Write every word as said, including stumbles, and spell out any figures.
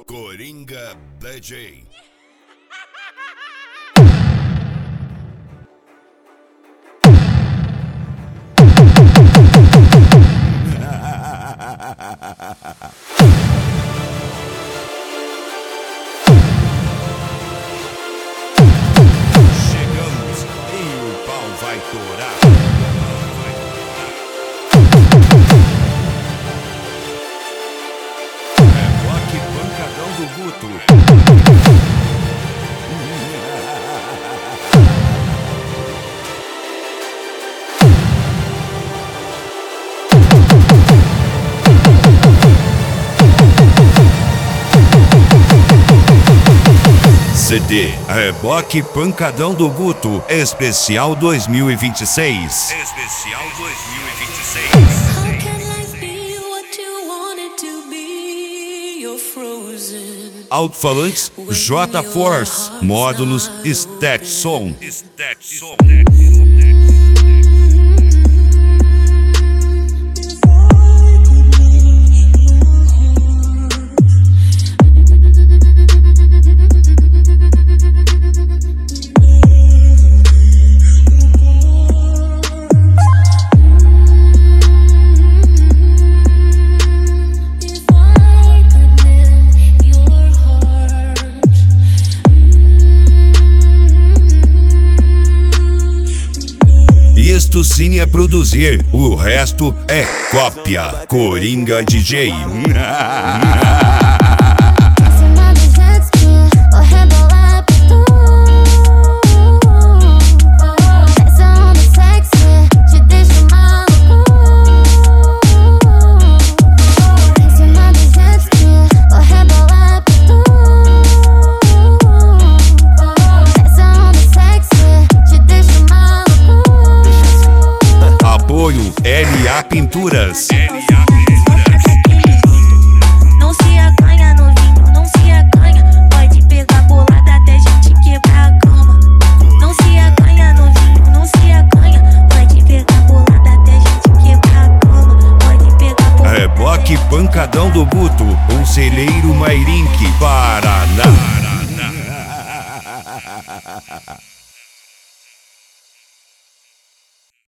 Coringa D J. Chegamos e o pau vai torar. É rock pancadão do Guto. C D Reboque Pancadão do Guto, especial dois mil e vinte e seis. Especial dois mil e vinte e seis. Alto-falantes J-Force, módulos Stetson. Stetson. Isto sim é produzir, o resto é cópia. Coringa D J. L A Pinturas. Não se acanha, novinho, não se acanha. Pode pegar bolada até gente quebrar a cama. Não se acanha, novinho, não se acanha. Pode pegar bolada até gente quebrar a cama. Pode pegar bolada. Reboque Pancadão do Guto, Conselheiro Mairink, Paraná.